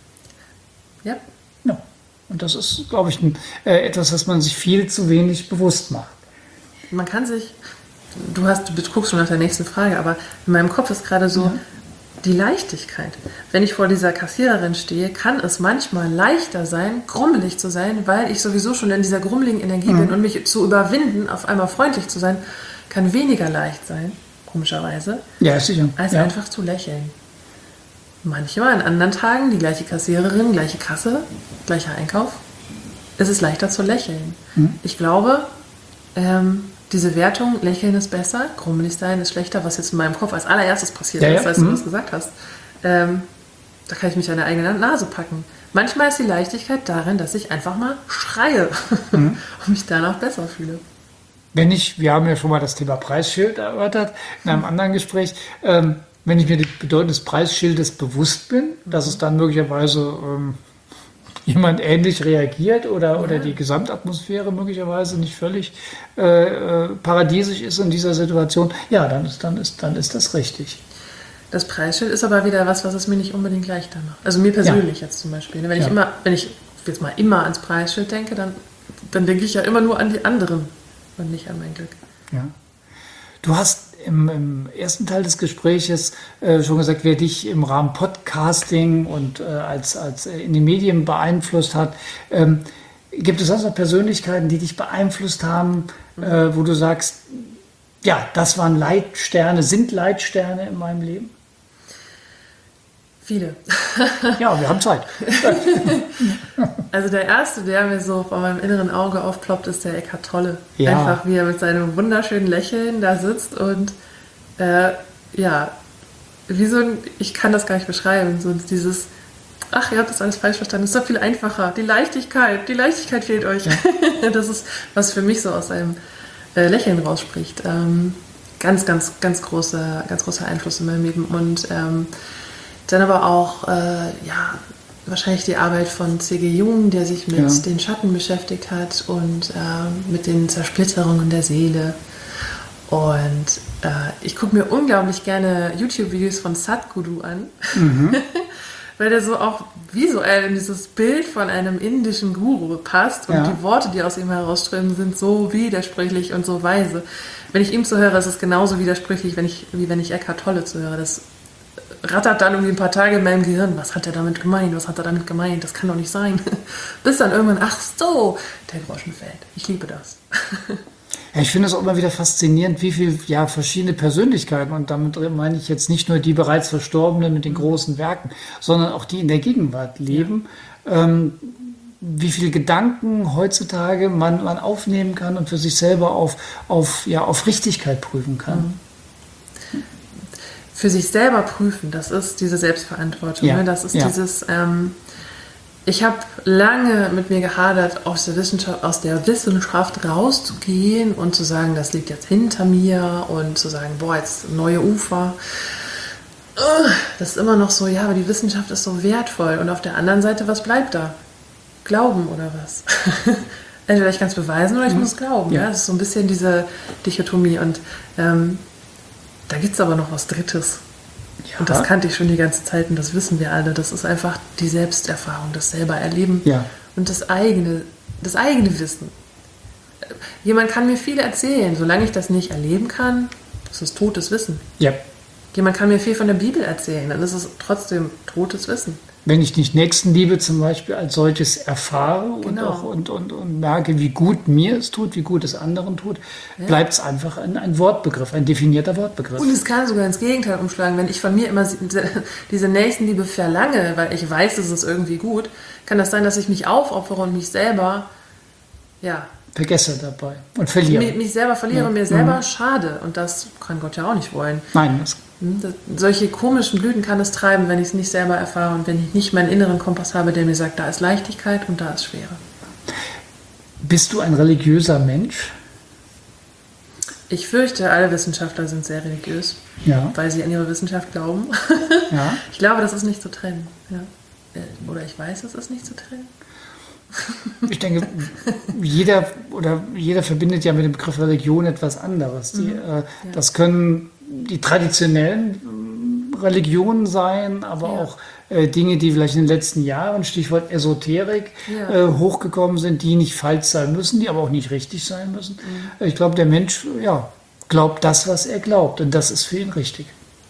Ja. Ja. Und das ist, glaube ich, ein, äh, etwas, was man sich viel zu wenig bewusst macht. Man kann sich, du, hast, du guckst schon nach der nächsten Frage, aber in meinem Kopf ist gerade so, ja. die Leichtigkeit. Wenn ich vor dieser Kassiererin stehe, kann es manchmal leichter sein, grummelig zu sein, weil ich sowieso schon in dieser grummeligen Energie mhm. bin und mich zu überwinden, auf einmal freundlich zu sein, kann weniger leicht sein, komischerweise, ja, sicher. als ja. einfach zu lächeln. Manchmal an anderen Tagen, die gleiche Kassiererin, gleiche Kasse, gleicher Einkauf, ist es leichter zu lächeln. Mhm. Ich glaube, ähm, diese Wertung, lächeln ist besser, grummelig sein ist schlechter, was jetzt in meinem Kopf als allererstes passiert ja, ist, ja. als mhm. du das gesagt hast. Ähm, da kann ich mich an der eigenen Nase packen. Manchmal ist die Leichtigkeit darin, dass ich einfach mal schreie mhm. und mich danach besser fühle. Wenn ich, wir haben ja schon mal das Thema Preisschild erörtert in einem anderen Gespräch, ähm, wenn ich mir die Bedeutung des Preisschildes bewusst bin, dass es dann möglicherweise ähm, jemand ähnlich reagiert oder, ja. oder die Gesamtatmosphäre möglicherweise nicht völlig äh, äh, paradiesisch ist in dieser Situation, ja, dann ist, dann ist, dann ist das richtig. Das Preisschild ist aber wieder was, was es mir nicht unbedingt leichter macht. Also mir persönlich ja. jetzt zum Beispiel. Wenn ich ja. immer, wenn ich jetzt mal immer ans Preisschild denke, dann, dann denke ich ja immer nur an die anderen und nicht an mein Glück. Ja. Du hast im, im ersten Teil des Gespräches äh, schon gesagt, wer dich im Rahmen Podcasting und äh, als, als äh, in den Medien beeinflusst hat. Ähm, gibt es sonst noch Persönlichkeiten, die dich beeinflusst haben, mhm. äh, wo du sagst, ja, das waren Leitsterne, sind Leitsterne in meinem Leben? Viele. Ja, wir haben Zeit. Also der erste, der mir so vor meinem inneren Auge aufploppt, ist der Eckhart Tolle. Ja. Einfach wie er mit seinem wunderschönen Lächeln da sitzt und äh, ja, wie so ein, ich kann das gar nicht beschreiben, so dieses, ach, ihr habt das alles falsch verstanden, es ist doch viel einfacher. Die Leichtigkeit, die Leichtigkeit fehlt euch. Ja. Das ist, was für mich so aus einem äh, Lächeln rausspricht. Ähm, ganz, ganz, ganz großer, ganz großer Einfluss in meinem Leben. Und ähm, dann aber auch, äh, ja, wahrscheinlich die Arbeit von C G Jung, der sich mit ja. den Schatten beschäftigt hat und äh, mit den Zersplitterungen der Seele. Und äh, ich gucke mir unglaublich gerne YouTube-Videos von Sadhguru an, mhm. weil der so auch visuell in dieses Bild von einem indischen Guru passt und ja. die Worte, die aus ihm herausströmen, sind so widersprüchlich und so weise. Wenn ich ihm zuhöre, ist es genauso widersprüchlich, wenn ich, wie wenn ich Eckhart Tolle zuhöre. Das rattert dann irgendwie ein paar Tage in meinem Gehirn. Was hat er damit gemeint? Was hat er damit gemeint? Das kann doch nicht sein. Bis dann irgendwann, ach so, der Groschen fällt. Ich liebe das. Ja, ich finde es auch immer wieder faszinierend, wie viele ja, verschiedene Persönlichkeiten, und damit meine ich jetzt nicht nur die bereits Verstorbenen mit den großen Werken, sondern auch die in der Gegenwart leben, ja. ähm, wie viele Gedanken heutzutage man, man aufnehmen kann und für sich selber auf, auf, ja, auf Richtigkeit prüfen kann. Mhm. Für sich selber prüfen, das ist diese Selbstverantwortung. Ja. Ne? Das ist ja. dieses... Ähm, Ich habe lange mit mir gehadert, aus der Wissenschaft, aus der Wissenschaft rauszugehen und zu sagen, das liegt jetzt hinter mir und zu sagen, boah, jetzt neue Ufer. Das ist immer noch so, ja, aber die Wissenschaft ist so wertvoll. Und auf der anderen Seite, was bleibt da? Glauben oder was? Entweder ich kann es beweisen oder ich muss glauben. Ja. Ja? Das ist so ein bisschen diese Dichotomie. Und ähm, da gibt es aber noch was Drittes. Ja. Und das kannte ich schon die ganze Zeit und das wissen wir alle. Das ist einfach die Selbsterfahrung, das selber erleben ja. und das eigene, das eigene Wissen. Jemand kann mir viel erzählen, solange ich das nicht erleben kann, das ist totes Wissen. Ja. Jemand kann mir viel von der Bibel erzählen, dann ist es trotzdem totes Wissen. Wenn ich nicht Nächstenliebe zum Beispiel als solches erfahre genau. und, auch, und, und, und merke, wie gut mir es tut, wie gut es anderen tut, ja. bleibt es einfach ein, ein Wortbegriff, ein definierter Wortbegriff. Und es kann sogar ins Gegenteil umschlagen. Wenn ich von mir immer diese Nächstenliebe verlange, weil ich weiß, es ist irgendwie gut, kann das sein, dass ich mich aufopfere und mich selber, ja... vergesse dabei und verliere. Mich, mich selber verliere, ja. mir selber mhm. schade. Und das kann Gott ja auch nicht wollen. Nein, das Das, solche komischen Blüten kann es treiben, wenn ich es nicht selber erfahre und wenn ich nicht meinen inneren Kompass habe, der mir sagt, da ist Leichtigkeit und da ist Schwere. Bist du ein religiöser Mensch? Ich fürchte, alle Wissenschaftler sind sehr religiös, ja. weil sie an ihre Wissenschaft glauben. Ja. Ich glaube, das ist nicht zu trennen. Ja. Oder ich weiß, es ist nicht zu trennen. Ich denke, jeder oder jeder verbindet ja mit dem Begriff Religion etwas anderes. Die, mhm. äh, ja. Das können die traditionellen Religionen sein, aber ja. auch äh, Dinge, die vielleicht in den letzten Jahren, Stichwort Esoterik, ja. äh, hochgekommen sind, die nicht falsch sein müssen, die aber auch nicht richtig sein müssen. Mhm. Ich glaube, der Mensch ja, glaubt das, was er glaubt, und das ist für ihn richtig.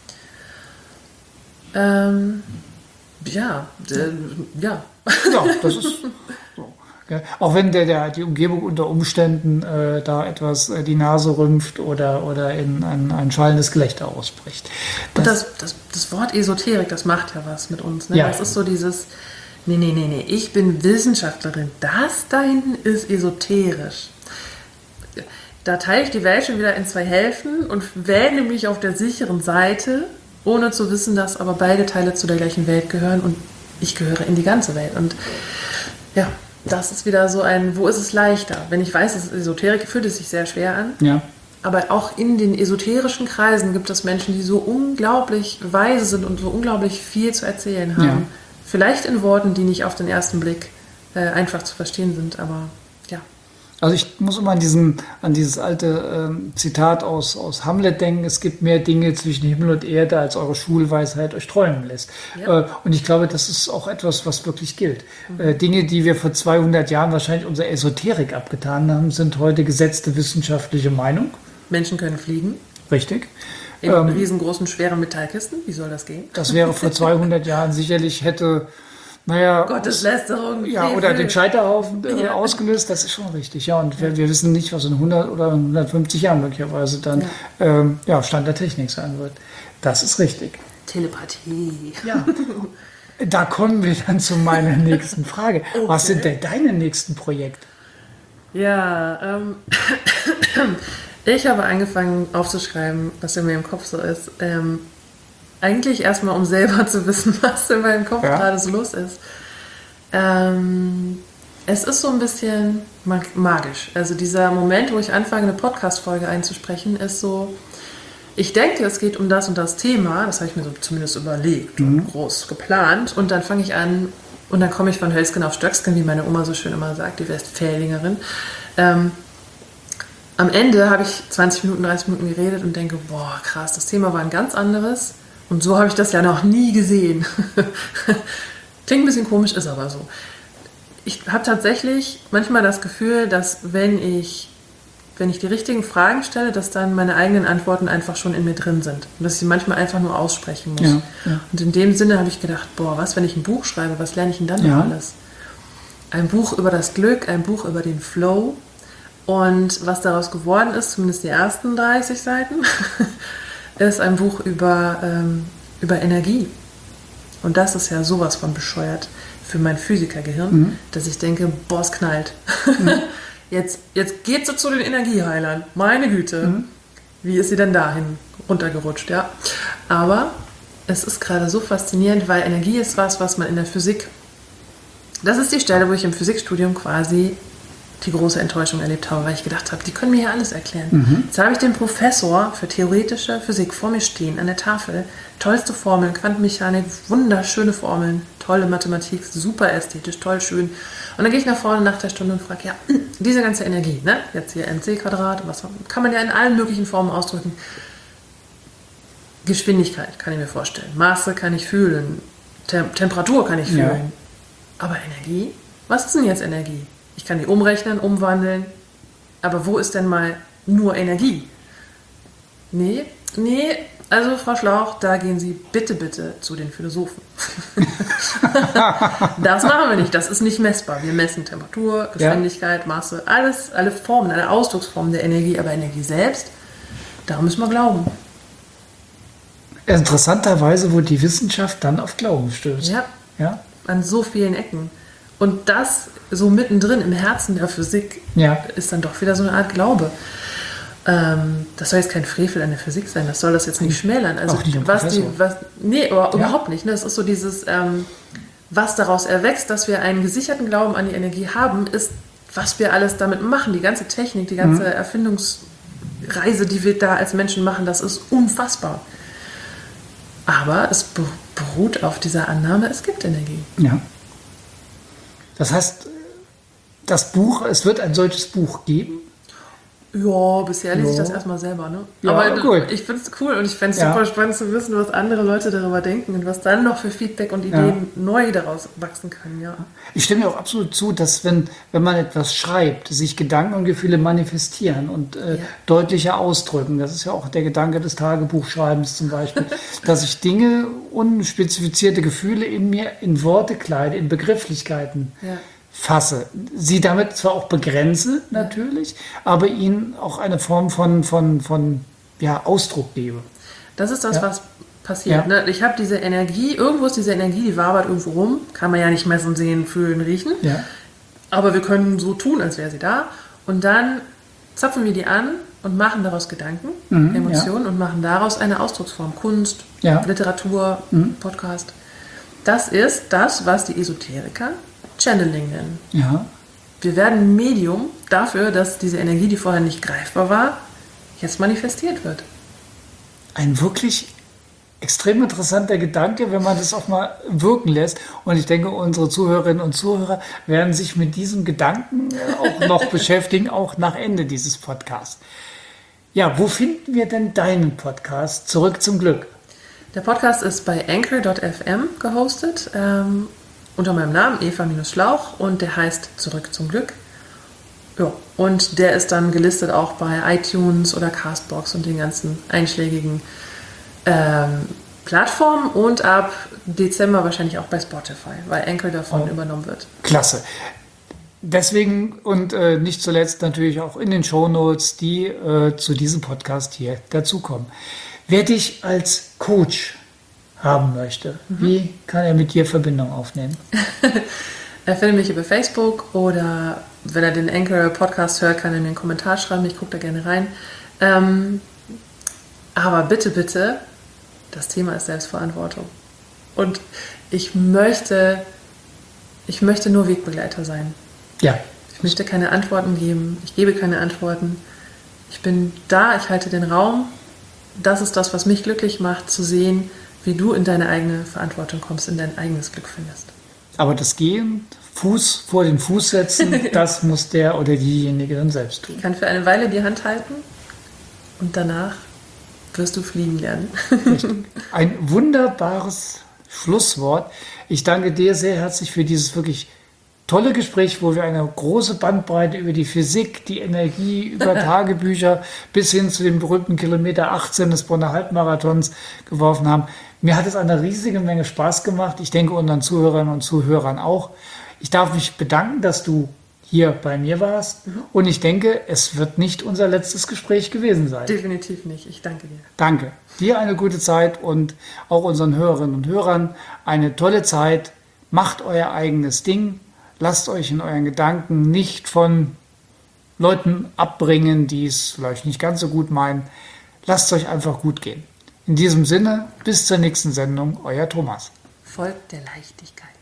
Ähm, ja, äh, ja. Ja, das ist so. Ja, auch wenn der, der, die Umgebung unter Umständen äh, da etwas äh, die Nase rümpft oder, oder in ein, ein schallendes Gelächter ausbricht. Das, das, das, das Wort Esoterik, das macht ja was mit uns. Ne? Ja. Das ist so dieses, nee, nee, nee, nee, ich bin Wissenschaftlerin. Das da hinten ist esoterisch. Da teile ich die Welt schon wieder in zwei Hälften und wähle mich auf der sicheren Seite, ohne zu wissen, dass aber beide Teile zu der gleichen Welt gehören und ich gehöre in die ganze Welt. Und ja, das ist wieder so ein, wo ist es leichter? Wenn ich weiß, es ist Esoterik, fühlt es sich sehr schwer an. Ja. Aber auch in den esoterischen Kreisen gibt es Menschen, die so unglaublich weise sind und so unglaublich viel zu erzählen haben. Ja. Vielleicht in Worten, die nicht auf den ersten Blick äh, einfach zu verstehen sind, aber ja. Also ich muss immer an, diesen, an dieses alte ähm, Zitat aus, aus Hamlet denken, es gibt mehr Dinge zwischen Himmel und Erde, als eure Schulweisheit euch träumen lässt. Ja. Äh, und ich glaube, das ist auch etwas, was wirklich gilt. Mhm. Äh, Dinge, die wir vor zweihundert Jahren wahrscheinlich unserer Esoterik abgetan haben, sind heute gesetzte wissenschaftliche Meinung. Menschen können fliegen. Richtig. In ähm, riesengroßen, schweren Metallkisten. Wie soll das gehen? Das wäre vor zweihundert Jahren sicherlich hätte... Naja, Gotteslästerung. Ja, oder den Scheiterhaufen äh, ja. ausgelöst, das ist schon richtig. Ja, und wir, wir wissen nicht, was in hundert oder hundertfünfzig Jahren möglicherweise dann ja. Ähm, ja, Stand der Technik sein wird. Das ist richtig. Telepathie. Ja. Da kommen wir dann zu meiner nächsten Frage. Okay. Was sind denn deine nächsten Projekte? Ja, ähm, ich habe angefangen aufzuschreiben, was in meinem Kopf so ist. Ähm, Eigentlich erstmal, um selber zu wissen, was in meinem Kopf ja. gerade so los ist. Ähm, es ist so ein bisschen magisch. Also dieser Moment, wo ich anfange, eine Podcast-Folge einzusprechen, ist so, ich denke, es geht um das und das Thema, das habe ich mir so zumindest überlegt mhm. und groß geplant, und dann fange ich an und dann komme ich von Hölzgen auf Stöcksken, wie meine Oma so schön immer sagt, die Westfälingerin. Ähm, am Ende habe ich zwanzig Minuten, dreißig Minuten geredet und denke, boah, krass, das Thema war ein ganz anderes und so habe ich das ja noch nie gesehen. Klingt ein bisschen komisch, ist aber so. Ich habe tatsächlich manchmal das Gefühl, dass wenn ich, wenn ich die richtigen Fragen stelle, dass dann meine eigenen Antworten einfach schon in mir drin sind. Und dass ich sie manchmal einfach nur aussprechen muss. Ja, ja. Und in dem Sinne habe ich gedacht, boah, was, wenn ich ein Buch schreibe, was lerne ich denn dann noch ja. alles? Ein Buch über das Glück, ein Buch über den Flow. Und was daraus geworden ist, zumindest die ersten dreißig Seiten, ist ein Buch über, ähm, über Energie. Und das ist ja sowas von bescheuert für mein Physikergehirn, mhm. dass ich denke, boah, es knallt. Mhm. Jetzt, jetzt geht sie zu den Energieheilern. Meine Güte. Mhm. Wie ist sie denn dahin runtergerutscht, ja? Aber es ist gerade so faszinierend, weil Energie ist was, was man in der Physik... Das ist die Stelle, wo ich im Physikstudium quasi die große Enttäuschung erlebt habe, weil ich gedacht habe, die können mir hier alles erklären. Mhm. Jetzt habe ich den Professor für theoretische Physik vor mir stehen, an der Tafel. Tollste Formeln, Quantenmechanik, wunderschöne Formeln, tolle Mathematik, super ästhetisch, toll, schön. Und dann gehe ich nach vorne nach der Stunde und frage, ja, diese ganze Energie, ne? Jetzt hier mc Quadrat, was kann man ja in allen möglichen Formen ausdrücken. Geschwindigkeit kann ich mir vorstellen, Maße kann ich fühlen, Tem- Temperatur kann ich fühlen. Ja. Aber Energie? Was ist denn jetzt Energie? Ich kann die umrechnen, umwandeln, aber wo ist denn mal nur Energie? Nee, nee, also Frau Schlauch, da gehen Sie bitte, bitte zu den Philosophen. Das machen wir nicht, das ist nicht messbar. Wir messen Temperatur, Geschwindigkeit, ja. Maße, alles, alle Formen, alle Ausdrucksformen der Energie, aber Energie selbst, darum müssen wir glauben. Interessanterweise, wo die Wissenschaft dann auf Glauben stößt. Ja, ja? An so vielen Ecken. Und das so mittendrin im Herzen der Physik ja. ist dann doch wieder so eine Art Glaube. Ähm, das soll jetzt kein Frevel an der Physik sein, das soll das jetzt nicht schmälern. Also auch nicht was die, was, nee, aber ja. überhaupt nicht. Ne? Das ist so dieses, ähm, was daraus erwächst, dass wir einen gesicherten Glauben an die Energie haben, ist, was wir alles damit machen. Die ganze Technik, die ganze mhm. Erfindungsreise, die wir da als Menschen machen, das ist unfassbar. Aber es beruht auf dieser Annahme, es gibt Energie. Ja. Das heißt, das Buch, es wird ein solches Buch geben? Ja, bisher lese ich das erstmal selber. Ne? Ja, aber gut. Ich finde es cool und ich fände es ja. super spannend zu wissen, was andere Leute darüber denken und was dann noch für Feedback und Ideen ja. neu daraus wachsen kann. Ja. Ich stimme mir auch absolut zu, dass wenn, wenn man etwas schreibt, sich Gedanken und Gefühle manifestieren und äh, ja. deutlicher ausdrücken. Das ist ja auch der Gedanke des Tagebuchschreibens zum Beispiel, dass ich Dinge, unspezifizierte Gefühle in mir in Worte kleide, in Begrifflichkeiten ja. fasse. Sie damit zwar auch begrenze, natürlich, ja. aber ihnen auch eine Form von, von, von ja, Ausdruck gebe. Das ist das, ja. was passiert. Ja. Ne? Ich habe diese Energie, irgendwo ist diese Energie, die wabert irgendwo rum, kann man ja nicht messen, sehen, fühlen, riechen, ja. aber wir können so tun, als wäre sie da und dann zapfen wir die an und machen daraus Gedanken, mhm, Emotionen ja. und machen daraus eine Ausdrucksform, Kunst, ja. Literatur, mhm. Podcast. Das ist das, was die Esoteriker Channeling nennen. Ja. Wir werden Medium dafür, dass diese Energie, die vorher nicht greifbar war, jetzt manifestiert wird. Ein wirklich extrem interessanter Gedanke, wenn man das auch mal wirken lässt. Und ich denke, unsere Zuhörerinnen und Zuhörer werden sich mit diesem Gedanken auch noch beschäftigen, auch nach Ende dieses Podcasts. Ja, wo finden wir denn deinen Podcast? Zurück zum Glück. Der Podcast ist bei anchor Punkt f m gehostet. Ähm, unter meinem Namen, Eva-Schlauch, und der heißt Zurück zum Glück. Ja, und der ist dann gelistet auch bei iTunes oder Castbox und den ganzen einschlägigen ähm, Plattformen und ab Dezember wahrscheinlich auch bei Spotify, weil Anchor davon oh, übernommen wird. Klasse. Deswegen und äh, nicht zuletzt natürlich auch in den Shownotes, die äh, zu diesem Podcast hier dazukommen. Wer dich als Coach haben möchte, mhm. wie kann er mit dir Verbindung aufnehmen? Er findet mich über Facebook oder wenn er den Anchor-Podcast hört, kann er mir einen Kommentar schreiben. Ich gucke da gerne rein. Ähm, aber bitte, bitte, das Thema ist Selbstverantwortung. Und ich möchte, ich möchte nur Wegbegleiter sein. Ja. Ich möchte keine Antworten geben. Ich gebe keine Antworten. Ich bin da, ich halte den Raum. Das ist das, was mich glücklich macht, zu sehen, wie du in deine eigene Verantwortung kommst, in dein eigenes Glück findest. Aber das Gehen, Fuß vor den Fuß setzen, das muss der oder diejenige dann selbst tun. Ich kann für eine Weile die Hand halten und danach wirst du fliegen lernen. Ein wunderbares Schlusswort. Ich danke dir sehr herzlich für dieses wirklich tolle Gespräch, wo wir eine große Bandbreite über die Physik, die Energie, über Tagebücher bis hin zu dem berühmten Kilometer achtzehn des Bonner Halbmarathons geworfen haben. Mir hat es eine riesige Menge Spaß gemacht. Ich denke unseren Zuhörerinnen und Zuhörern auch. Ich darf mich bedanken, dass du hier bei mir warst. Mhm. Und ich denke, es wird nicht unser letztes Gespräch gewesen sein. Definitiv nicht. Ich danke dir. Danke. Dir eine gute Zeit und auch unseren Hörerinnen und Hörern eine tolle Zeit. Macht euer eigenes Ding. Lasst euch in euren Gedanken nicht von Leuten abbringen, die es vielleicht nicht ganz so gut meinen. Lasst es euch einfach gut gehen. In diesem Sinne, bis zur nächsten Sendung, euer Thomas. Folgt der Leichtigkeit.